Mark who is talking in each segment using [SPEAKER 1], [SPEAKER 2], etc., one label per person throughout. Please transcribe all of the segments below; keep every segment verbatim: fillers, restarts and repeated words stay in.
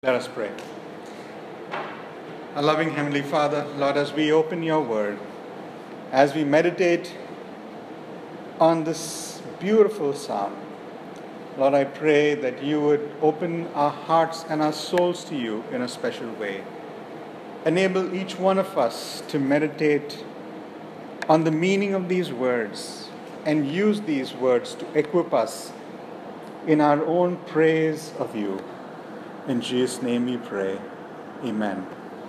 [SPEAKER 1] Let us pray. Our loving Heavenly Father, Lord, as we open your word, as we meditate on this beautiful psalm, Lord, I pray that you would open our hearts and our souls to you in a special way. Enable each one of us to meditate on the meaning of these words and use these words to equip us in our own praise of you. In Jesus' name we pray. Amen.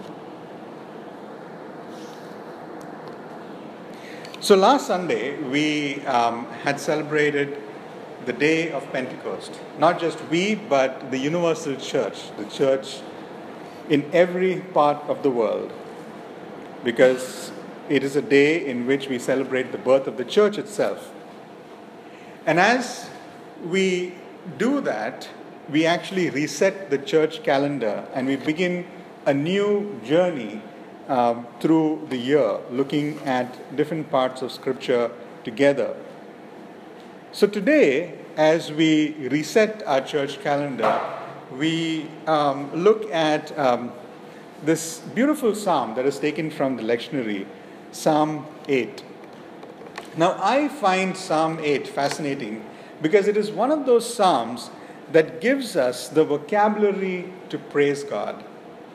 [SPEAKER 1] So last Sunday, we um, had celebrated the day of Pentecost. Not just we, but the universal church, the church in every part of the world. Because it is a day in which we celebrate the birth of the church itself. And as we do that, we actually reset the church calendar and we begin a new journey um, through the year, looking at different parts of Scripture together. So today, as we reset our church calendar, we um, look at um, this beautiful psalm that is taken from the lectionary, Psalm eight. Now, I find Psalm eight fascinating because it is one of those psalms that gives us the vocabulary to praise God.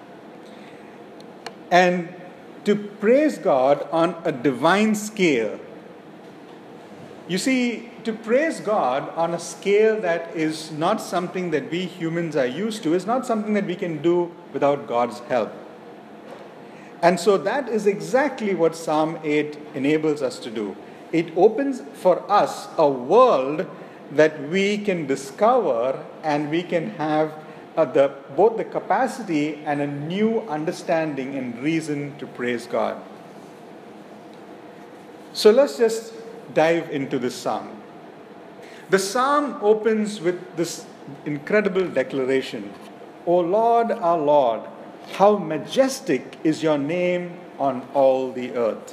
[SPEAKER 1] And to praise God on a divine scale. You see, to praise God on a scale that is not something that we humans are used to, is not something that we can do without God's help. And so that is exactly what Psalm eight enables us to do. It opens for us a world that we can discover and we can have uh, the, both the capacity and a new understanding and reason to praise God. So let's just dive into this psalm. The psalm opens with this incredible declaration. O Lord, our Lord, how majestic is your name on all the earth.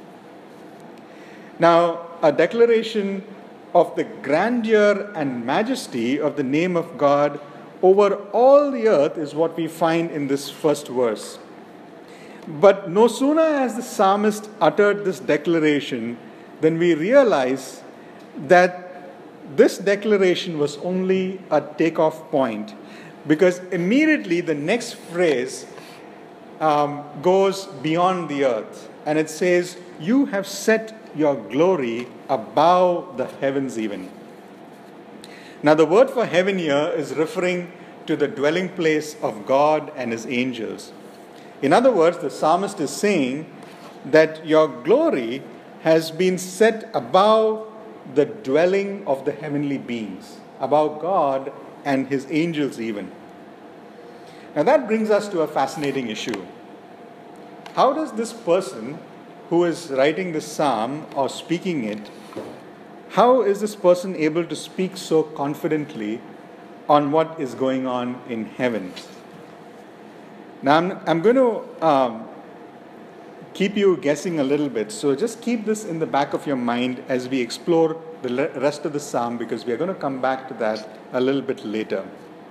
[SPEAKER 1] Now, a declaration of the grandeur and majesty of the name of God over all the earth is what we find in this first verse. But no sooner has the psalmist uttered this declaration than we realize that this declaration was only a takeoff point, because immediately the next phrase um, goes beyond the earth, and it says, "You have set your glory above the heavens even." Now the word for heaven here is referring to the dwelling place of God and his angels. In other words, the psalmist is saying that your glory has been set above the dwelling of the heavenly beings, above God and his angels even. Now that brings us to a fascinating issue. How does this person who is writing this psalm or speaking it, how is this person able to speak so confidently on what is going on in heaven? Now, I'm, I'm going to um, keep you guessing a little bit, so just keep this in the back of your mind as we explore the rest of the psalm, because we are going to come back to that a little bit later.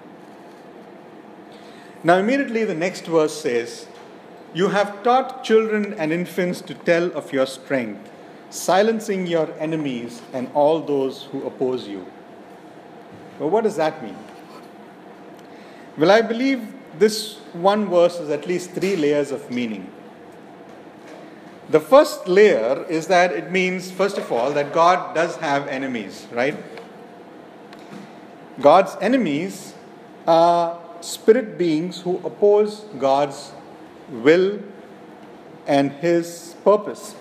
[SPEAKER 1] Now, immediately the next verse says, "You have taught children and infants to tell of your strength, silencing your enemies and all those who oppose you." Well, what does that mean? Well, I believe this one verse has at least three layers of meaning. The first layer is that it means, first of all, that God does have enemies, right? God's enemies are spirit beings who oppose God's will and his purpose.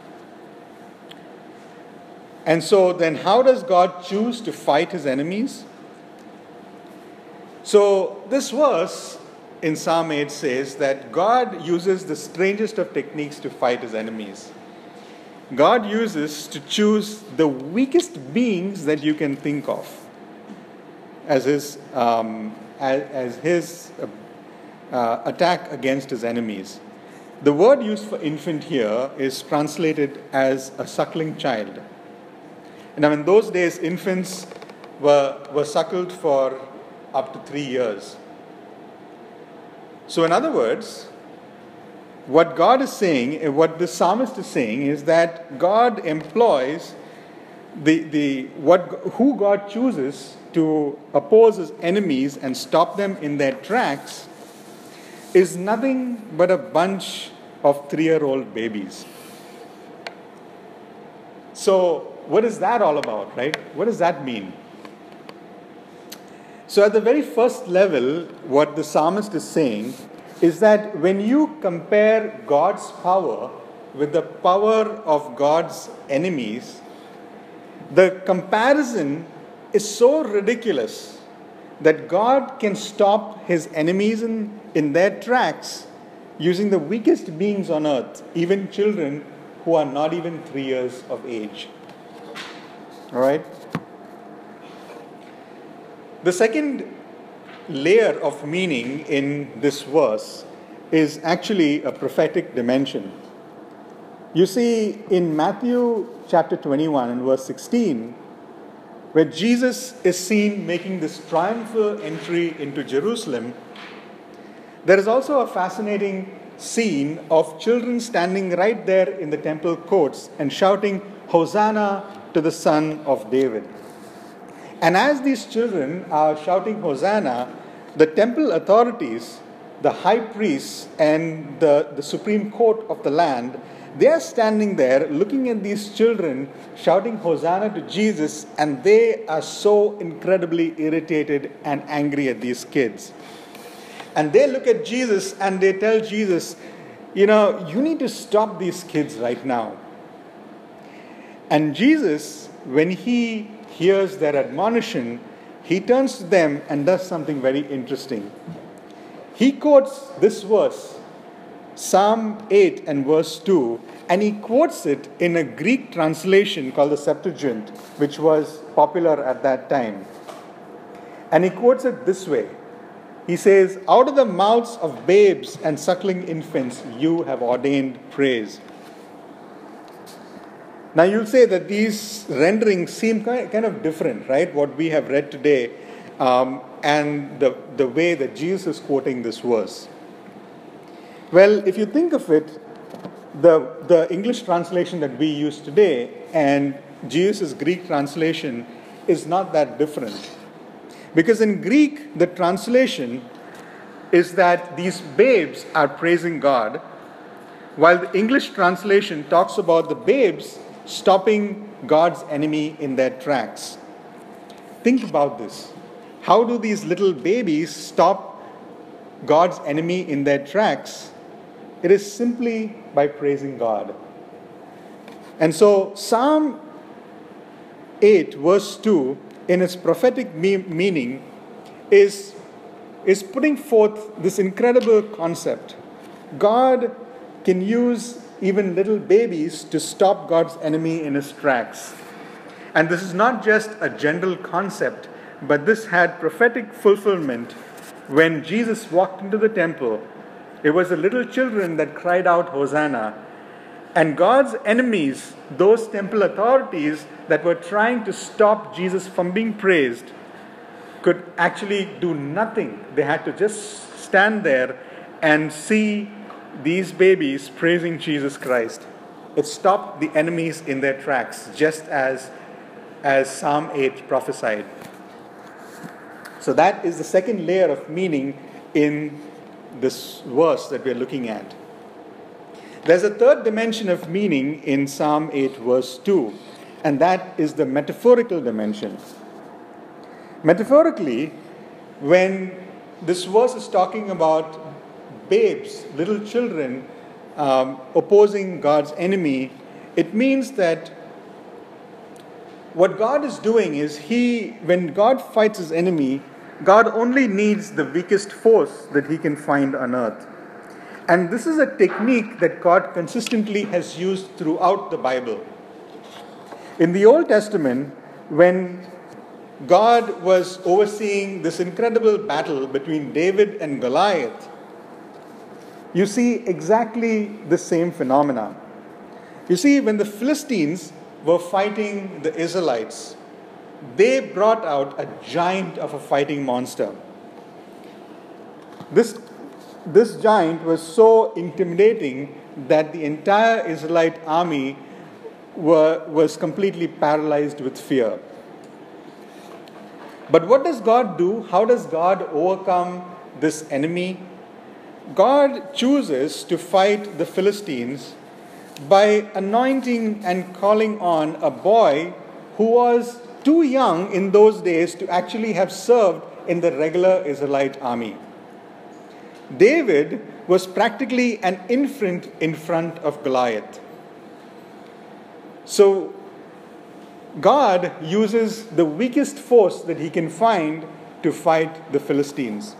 [SPEAKER 1] And so then how does God choose to fight his enemies? So this verse in Psalm eight says that God uses the strangest of techniques to fight his enemies. God uses to choose the weakest beings that you can think of as his, um, as, as his uh, Uh, attack against his enemies. The word used for infant here is translated as a suckling child. And now in those days, infants were, were suckled for up to three years. So, in other words, what God is saying, what the psalmist is saying, is that God employs the, the what who God chooses to oppose his enemies and stop them in their tracks is nothing but a bunch of three-year-old babies. So, what is that all about, right? What does that mean? So, at the very first level, what the psalmist is saying is that when you compare God's power with the power of God's enemies, the comparison is so ridiculous that God can stop his enemies in, in their tracks using the weakest beings on earth, even children who are not even three years of age. All right? The second layer of meaning in this verse is actually a prophetic dimension. You see, in Matthew chapter twenty-one and verse sixteen, where Jesus is seen making this triumphal entry into Jerusalem, there is also a fascinating scene of children standing right there in the temple courts and shouting, "Hosanna to the Son of David." And as these children are shouting Hosanna, the temple authorities, the high priests, and the, the supreme court of the land, they are standing there looking at these children shouting Hosanna to Jesus, and they are so incredibly irritated and angry at these kids. And they look at Jesus and they tell Jesus, you know, you need to stop these kids right now. And Jesus, when he hears their admonition, he turns to them and does something very interesting. He quotes this verse, Psalm eight and verse two, and he quotes it in a Greek translation called the Septuagint, which was popular at that time. And he quotes it this way. He says, "Out of the mouths of babes and suckling infants, you have ordained praise." Now you'll say that these renderings seem kind of different, right? What we have read today um, and the, the way that Jesus is quoting this verse. Well, if you think of it, the, the English translation that we use today and Jesus' Greek translation is not that different. Because in Greek, the translation is that these babes are praising God, while the English translation talks about the babes stopping God's enemy in their tracks. Think about this. How do these little babies stop God's enemy in their tracks? It is simply by praising God. And so Psalm eight verse two, in its prophetic me- meaning, is, is putting forth this incredible concept. God can use even little babies to stop God's enemy in his tracks. And this is not just a general concept, but this had prophetic fulfillment when Jesus walked into the temple. It was the little children that cried out, Hosanna. And God's enemies, those temple authorities that were trying to stop Jesus from being praised, could actually do nothing. They had to just stand there and see these babies praising Jesus Christ. It stopped the enemies in their tracks, just as, as Psalm eight prophesied. So that is the second layer of meaning in this verse that we're looking at. There's a third dimension of meaning in Psalm eight verse two, and that is the metaphorical dimension. Metaphorically, when this verse is talking about babes, little children, um, opposing God's enemy, it means that what God is doing is he, when God fights his enemy, God only needs the weakest force that he can find on earth. And this is a technique that God consistently has used throughout the Bible. In the Old Testament, when God was overseeing this incredible battle between David and Goliath, you see exactly the same phenomena. You see, when the Philistines were fighting the Israelites, they brought out a giant of a fighting monster. This this giant was so intimidating that the entire Israelite army were, was completely paralyzed with fear. But what does God do? How does God overcome this enemy? God chooses to fight the Philistines by anointing and calling on a boy who was too young in those days to actually have served in the regular Israelite army. David was practically an infant in front of Goliath. So God uses the weakest force that he can find to fight the Philistines.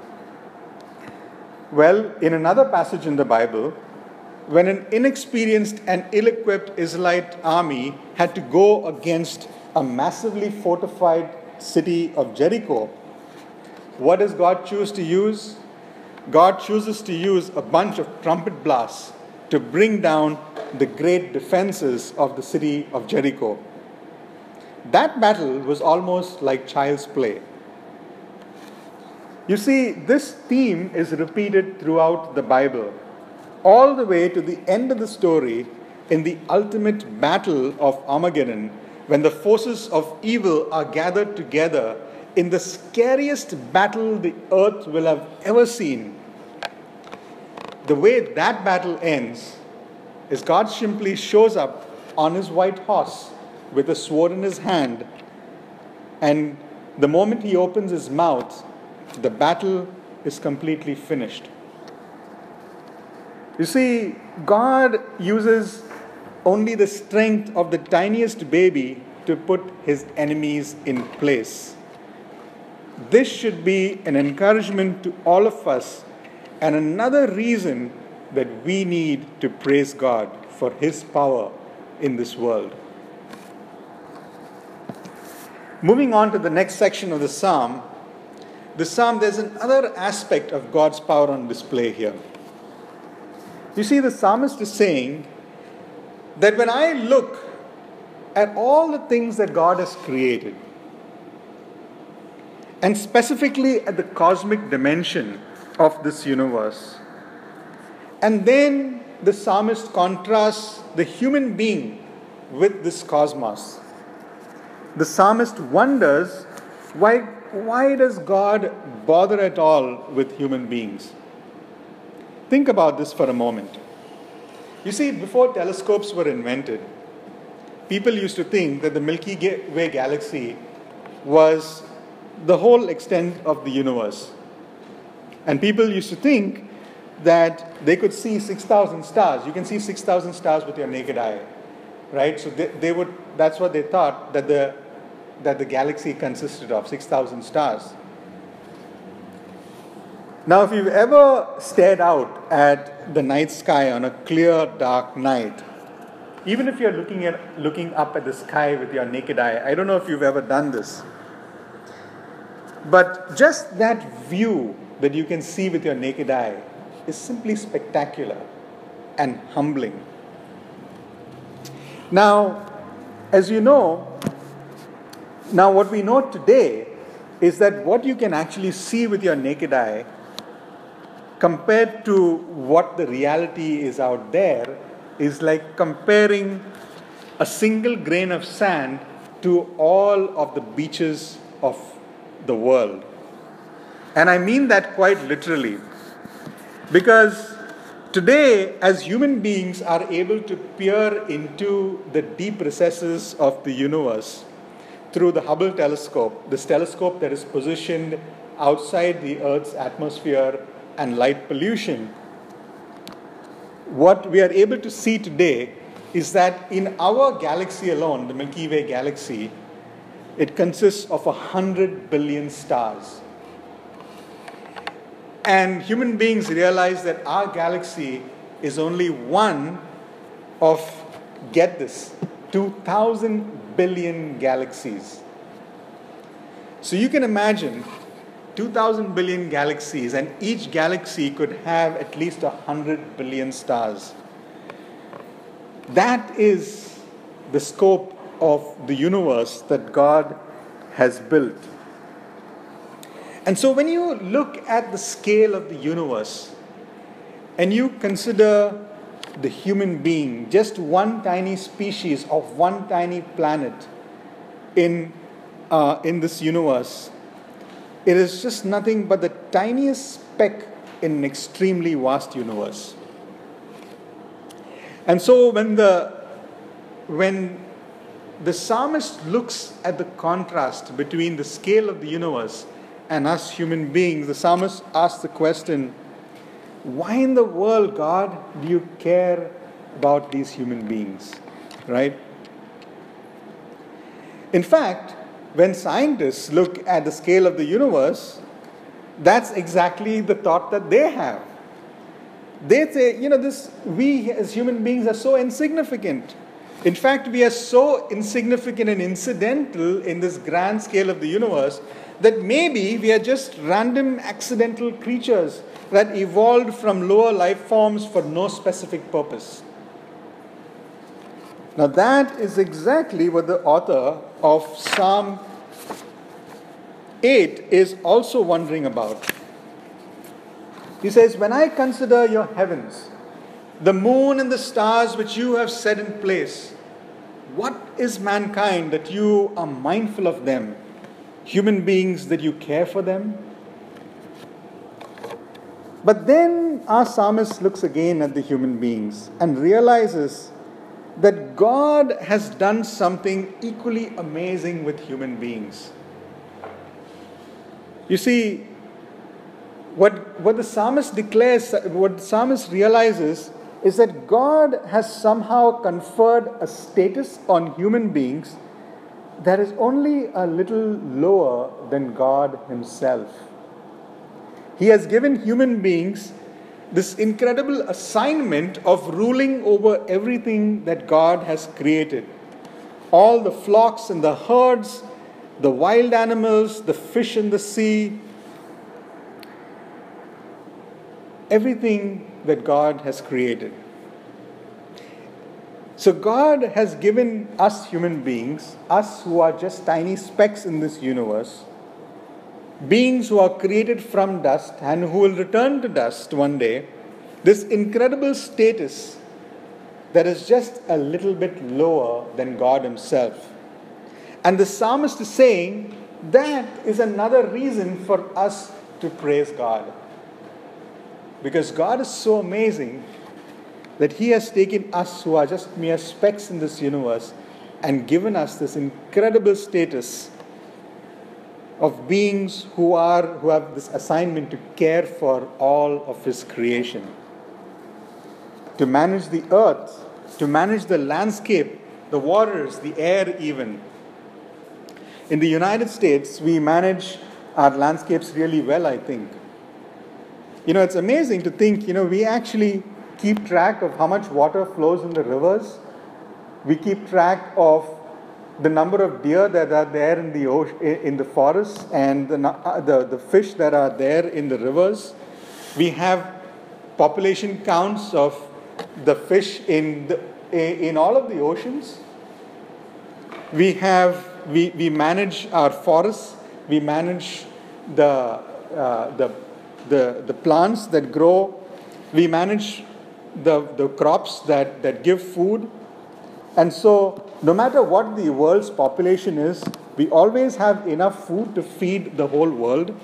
[SPEAKER 1] Well, in another passage in the Bible, when an inexperienced and ill-equipped Israelite army had to go against a massively fortified city of Jericho, what does God choose to use? God chooses to use a bunch of trumpet blasts to bring down the great defenses of the city of Jericho. That battle was almost like child's play. You see, this theme is repeated throughout the Bible, all the way to the end of the story in the ultimate battle of Armageddon, when the forces of evil are gathered together in the scariest battle the earth will have ever seen. The way that battle ends is God simply shows up on his white horse with a sword in his hand, and the moment he opens his mouth, the battle is completely finished. You see, God uses only the strength of the tiniest baby to put his enemies in place. This should be an encouragement to all of us, and another reason that we need to praise God for his power in this world. Moving on to the next section of the psalm, the psalm, there's another aspect of God's power on display here. You see, the psalmist is saying that when I look at all the things that God has created, and specifically at the cosmic dimension of this universe, and then the psalmist contrasts the human being with this cosmos, the psalmist wonders, why, why does God bother at all with human beings? Think about this for a moment. You see, before telescopes were invented, people used to think that the Milky Way galaxy was the whole extent of the universe. And people used to think that they could see six thousand stars. You can see six thousand stars with your naked eye, right? So they, they would, that's what they thought, that the, that the galaxy consisted of, six thousand stars. Now, if you've ever stared out at the night sky on a clear, dark night, even if you're looking at looking up at the sky with your naked eye, I don't know if you've ever done this, but just that view that you can see with your naked eye is simply spectacular and humbling. Now, as you know, now what we know today is that what you can actually see with your naked eye compared to what the reality is out there is like comparing a single grain of sand to all of the beaches of the world. And I mean that quite literally, because today, as human beings are able to peer into the deep recesses of the universe through the Hubble telescope, this telescope that is positioned outside the Earth's atmosphere and light pollution, what we are able to see today is that in our galaxy alone, the Milky Way galaxy, it consists of a hundred billion stars. And human beings realize that our galaxy is only one of, get this, two thousand billion galaxies. So you can imagine two thousand billion galaxies, and each galaxy could have at least one hundred billion stars. That is the scope of the universe that God has built. And so when you look at the scale of the universe and you consider the human being, just one tiny species of one tiny planet in, uh, in this universe, it is just nothing but the tiniest speck in an extremely vast universe. And so when the when the psalmist looks at the contrast between the scale of the universe and us human beings, the psalmist asks the question, why in the world, God, do you care about these human beings? Right? In fact, when scientists look at the scale of the universe, that's exactly the thought that they have. They say, you know, this we as human beings are so insignificant. In fact, we are so insignificant and incidental in this grand scale of the universe that maybe we are just random accidental creatures that evolved from lower life forms for no specific purpose. Now that is exactly what the author of Psalm eight is also wondering about. He says, when I consider your heavens, the moon and the stars which you have set in place, what is mankind that you are mindful of them? Human beings that you care for them? But then our psalmist looks again at the human beings and realizes that God has done something equally amazing with human beings. You see, what, what the psalmist declares, what the psalmist realizes is that God has somehow conferred a status on human beings that is only a little lower than God himself. He has given human beings this incredible assignment of ruling over everything that God has created. All the flocks and the herds, the wild animals, the fish in the sea, everything that God has created. So God has given us human beings, us who are just tiny specks in this universe, beings who are created from dust and who will return to dust one day, this incredible status that is just a little bit lower than God himself. And the psalmist is saying that is another reason for us to praise God. Because God is so amazing that he has taken us who are just mere specks in this universe and given us this incredible status of beings who are who have this assignment to care for all of his creation, to manage the earth, to manage the landscape, the waters, the air even. In the United States, we manage our landscapes really well, I think. You know, it's amazing to think, you know, we actually keep track of how much water flows in the rivers. We keep track of the number of deer that are there in the ocean, in the forests, and the, uh, the the fish that are there in the rivers. We have population counts of the fish in the in all of the oceans. We have we we manage our forests. We manage the uh, the the the plants that grow. We manage the the crops that that give food. And so, no matter what the world's population is, we always have enough food to feed the whole world.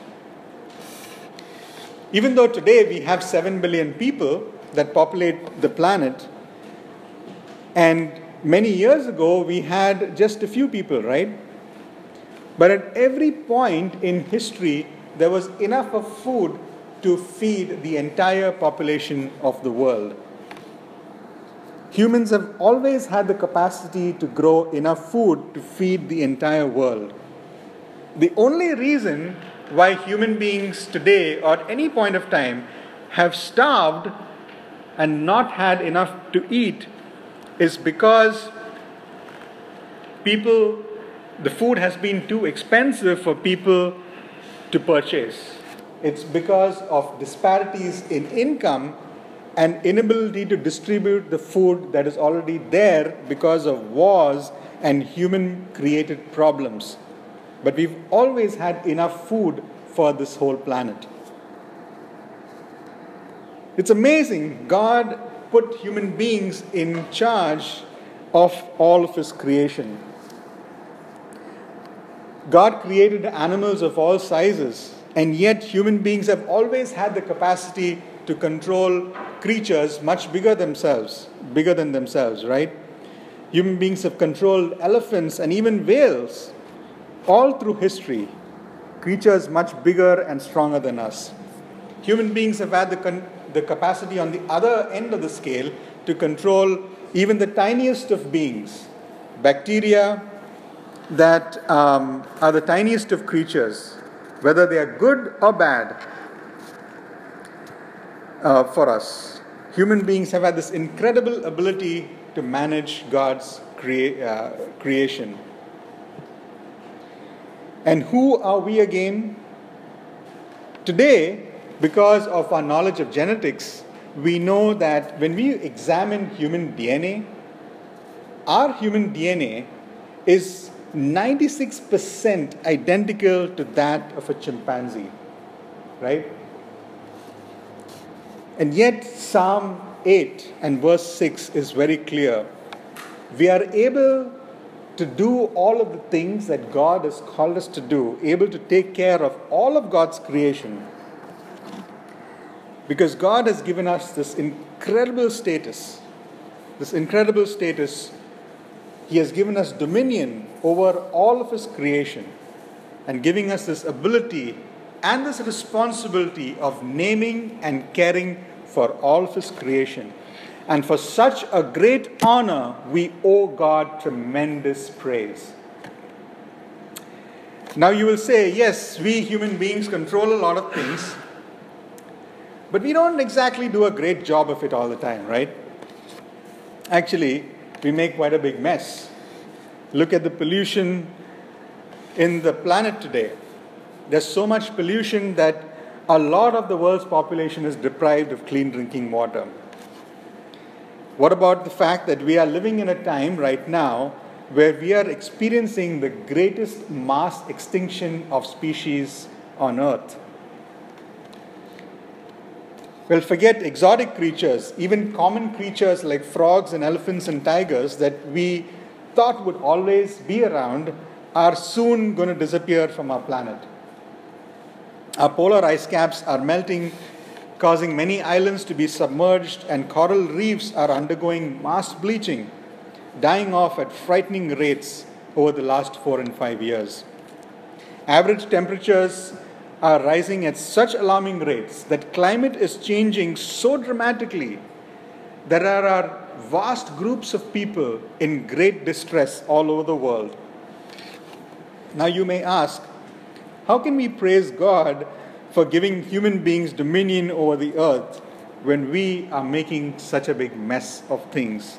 [SPEAKER 1] Even though today we have seven billion people that populate the planet, and many years ago we had just a few people, right? But at every point in history, there was enough of food to feed the entire population of the world. Humans have always had the capacity to grow enough food to feed the entire world. The only reason why human beings today, or at any point of time, have starved and not had enough to eat is because people, the food has been too expensive for people to purchase. It's because of disparities in income and inability to distribute the food that is already there because of wars and human-created problems. But we've always had enough food for this whole planet. It's amazing. God put human beings in charge of all of his creation. God created animals of all sizes, and yet human beings have always had the capacity to control creatures much bigger themselves, bigger than themselves, right? Human beings have controlled elephants and even whales all through history, creatures much bigger and stronger than us. Human beings have had the, con- the capacity on the other end of the scale to control even the tiniest of beings, bacteria that um, are the tiniest of creatures, whether they are good or bad uh, for us. Human beings have had this incredible ability to manage God's crea- uh, creation. And who are we again? Today, because of our knowledge of genetics, we know that when we examine human D N A, our human D N A is ninety-six percent identical to that of a chimpanzee, right? And yet Psalm eight and verse six is very clear. We are able to do all of the things that God has called us to do, able to take care of all of God's creation, because God has given us this incredible status, this incredible status. He has given us dominion over all of his creation and giving us this ability and this responsibility of naming and caring for all of his creation. And for such a great honor, we owe God tremendous praise. Now you will say, yes, we human beings control a lot of things, but we don't exactly do a great job of it all the time, right? Actually, we make quite a big mess. Look at the pollution in the planet today. There's so much pollution that a lot of the world's population is deprived of clean drinking water. What about the fact that we are living in a time right now where we are experiencing the greatest mass extinction of species on Earth? Well, forget exotic creatures, even common creatures like frogs and elephants and tigers that we thought would always be around are soon going to disappear from our planet. Our polar ice caps are melting, causing many islands to be submerged, and coral reefs are undergoing mass bleaching, dying off at frightening rates over the last four and five years. Average temperatures are rising at such alarming rates that climate is changing so dramatically that there are vast groups of people in great distress all over the world. Now you may ask, how can we praise God for giving human beings dominion over the earth when we are making such a big mess of things?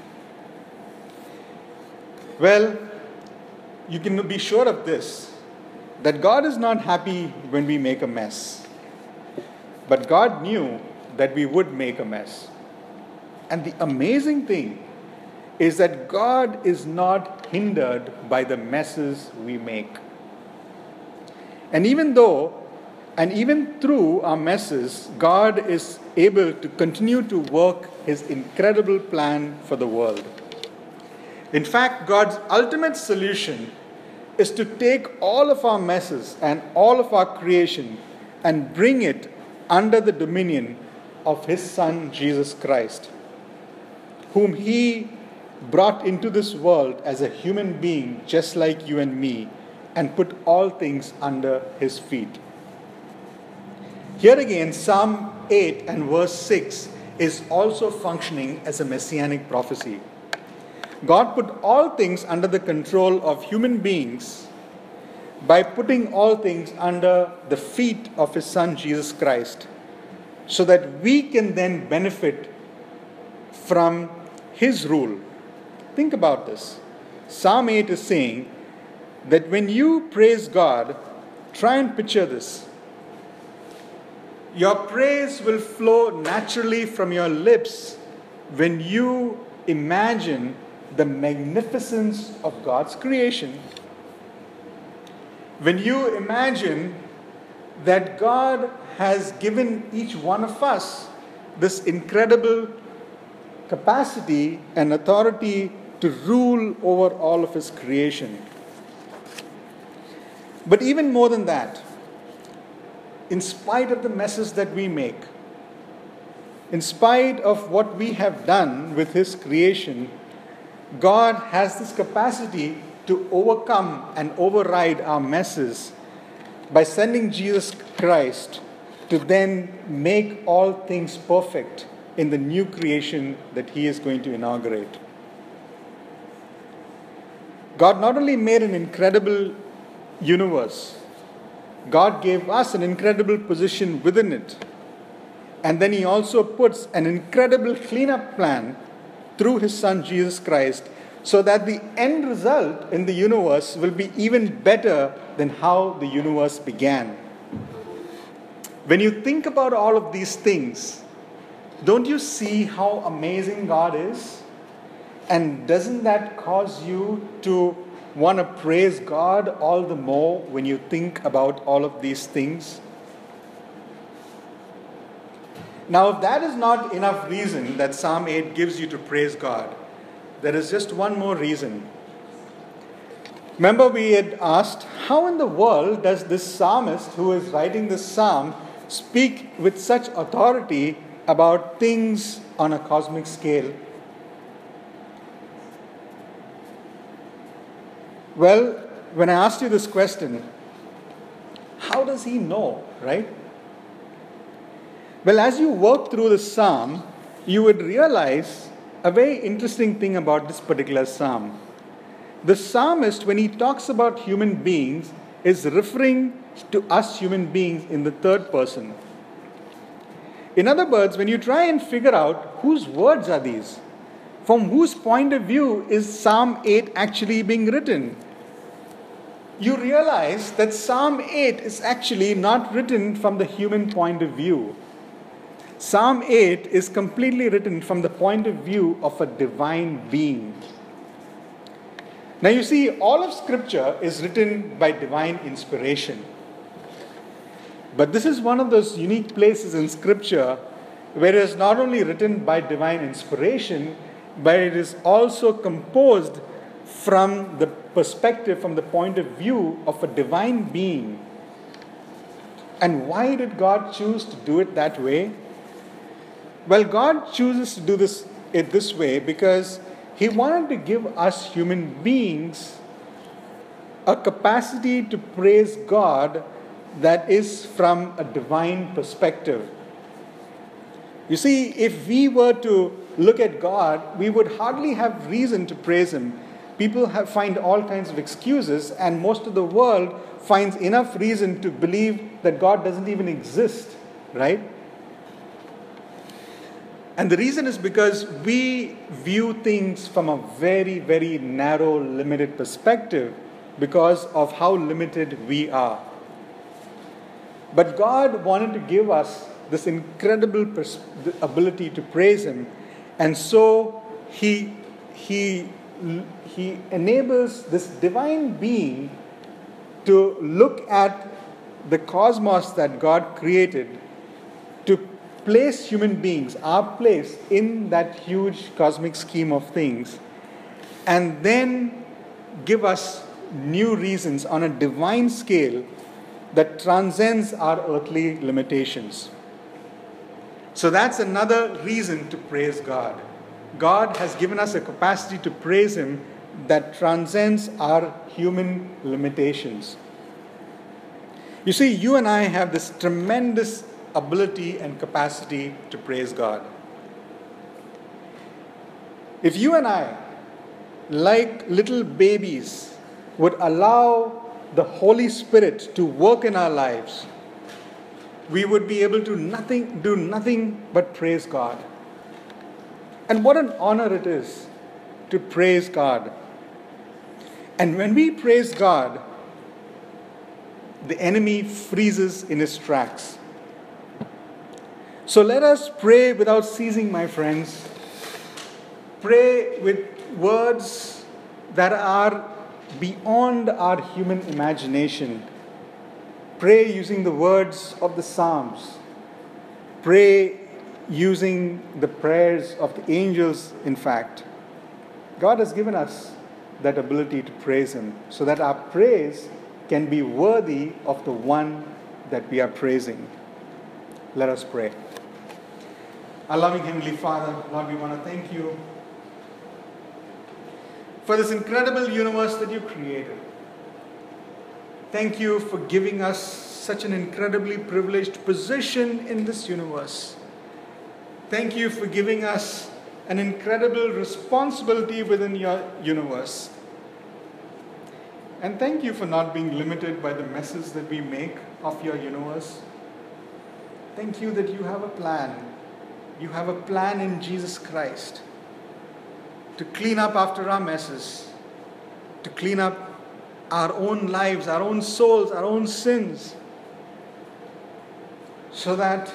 [SPEAKER 1] Well, you can be sure of this, that God is not happy when we make a mess. But God knew that we would make a mess. And the amazing thing is that God is not hindered by the messes we make. And even though, and even through our messes, God is able to continue to work his incredible plan for the world. In fact, God's ultimate solution is to take all of our messes and all of our creation and bring it under the dominion of his Son, Jesus Christ, whom he brought into this world as a human being just like you and me, and put all things under his feet. Here again, Psalm eight and verse six is also functioning as a messianic prophecy. God put all things under the control of human beings by putting all things under the feet of his Son, Jesus Christ, so that we can then benefit from his rule. Think about this. Psalm eight is saying that when you praise God, try and picture this. Your praise will flow naturally from your lips when you imagine the magnificence of God's creation. When you imagine that God has given each one of us this incredible capacity and authority to rule over all of His creation. But even more than that, in spite of the messes that we make, in spite of what we have done with His creation, God has this capacity to overcome and override our messes by sending Jesus Christ to then make all things perfect in the new creation that He is going to inaugurate. God not only made an incredible universe, God gave us an incredible position within it. And then He also puts an incredible cleanup plan through His Son Jesus Christ, so that the end result in the universe will be even better than how the universe began. When you think about all of these things, don't you see how amazing God is? And doesn't that cause you to want to praise God all the more when you think about all of these things? Now, if that is not enough reason that Psalm eight gives you to praise God, there is just one more reason. Remember, we had asked, how in the world does this psalmist who is writing this psalm speak with such authority about things on a cosmic scale? Well, when I asked you this question, how does he know, right? Well, as you work through the psalm, you would realize a very interesting thing about this particular psalm. The psalmist, when he talks about human beings, is referring to us human beings in the third person. In other words, when you try and figure out whose words are these, from whose point of view is Psalm eight actually being written, you realize that Psalm eight is actually not written from the human point of view. Psalm eight is completely written from the point of view of a divine being. Now you see, all of Scripture is written by divine inspiration. But this is one of those unique places in Scripture where it is not only written by divine inspiration, but it is also composed from the perspective, from the point of view of a divine being. And why did God choose to do it that way? Well, God chooses to do this it this way because He wanted to give us human beings a capacity to praise God that is from a divine perspective. You see, if we were to look at God, we would hardly have reason to praise Him. People have, find all kinds of excuses, and most of the world finds enough reason to believe that God doesn't even exist, right? And the reason is because we view things from a very, very narrow, limited perspective because of how limited we are. But God wanted to give us this incredible pers- ability to praise Him. And so He, he, he enables this divine being to look at the cosmos that God created, to place human beings, our place in that huge cosmic scheme of things, and then give us new reasons on a divine scale that transcends our earthly limitations. So that's another reason to praise God. God has given us a capacity to praise Him that transcends our human limitations. You see, you and I have this tremendous ability and capacity to praise God. If you and I, like little babies, would allow the Holy Spirit to work in our lives, we would be able to nothing, do nothing but praise God. And what an honor it is to praise God. And when we praise God, the enemy freezes in his tracks. So let us pray without ceasing, my friends. Pray with words that are beyond our human imagination. Pray using the words of the Psalms. Pray using the prayers of the angels, in fact. God has given us that ability to praise Him so that our praise can be worthy of the one that we are praising. Let us pray. Our loving Heavenly Father, Lord, we want to thank you for this incredible universe that you created. Thank you for giving us such an incredibly privileged position in this universe. Thank you for giving us an incredible responsibility within your universe. And thank you for not being limited by the messes that we make of your universe. Thank you that you have a plan. You have a plan in Jesus Christ to clean up after our messes, to clean up our own lives, our own souls, our own sins, so that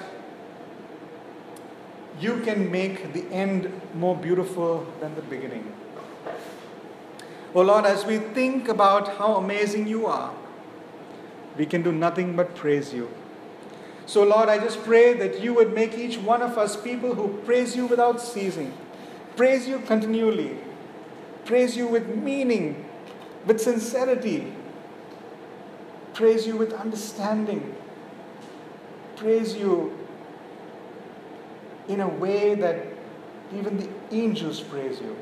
[SPEAKER 1] you can make the end more beautiful than the beginning. Oh Lord, as we think about how amazing you are, we can do nothing but praise you. So Lord, I just pray that you would make each one of us people who praise you without ceasing, praise you continually, praise you with meaning, with sincerity, praise you with understanding, praise you in a way that even the angels praise you,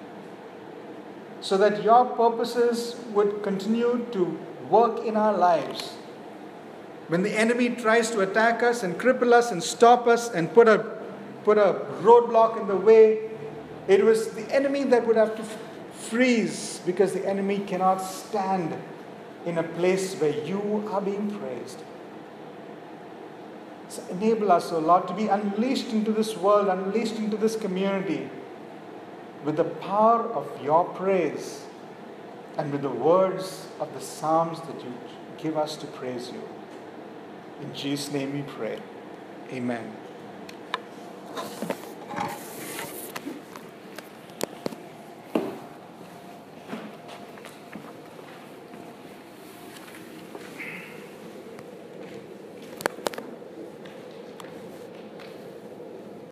[SPEAKER 1] so that your purposes would continue to work in our lives. When the enemy tries to attack us and cripple us and stop us and put a, put a roadblock in the way, it was the enemy that would have to freeze, because the enemy cannot stand in a place where you are being praised. So enable us, O Lord, to be unleashed into this world, unleashed into this community with the power of your praise and with the words of the Psalms that you give us to praise you. In Jesus' name we pray. Amen.